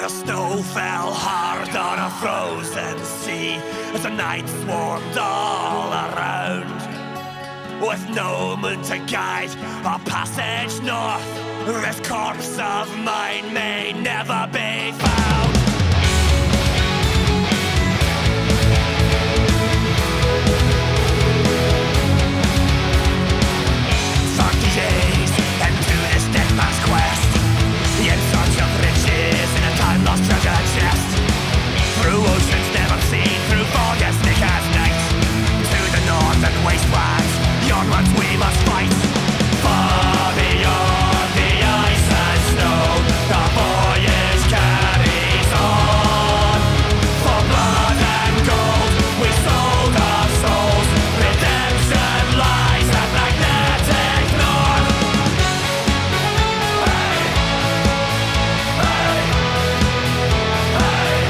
The snow fell hard on a frozen sea as the night swarmed all around. With no moon to guide our passage north, this corpse of mine may never be found. Through oceans never seen, through fog as thick as night, to the northern wastelands, onwards we must fight. Far beyond the ice and snow, the voyage carries on. For blood and gold, we sold our souls. Redemption lies at magnetic north. Hey, hey, hey.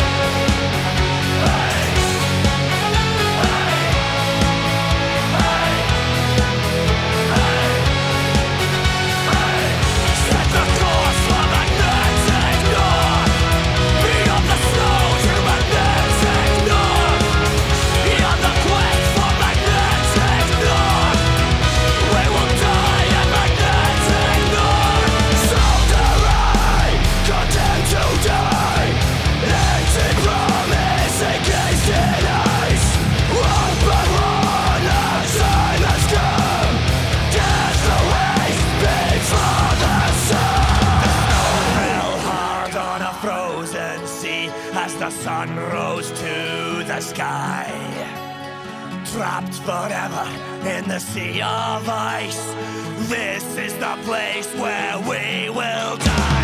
As the sun rose to the sky, trapped forever in the sea of ice, this is the place where we will die.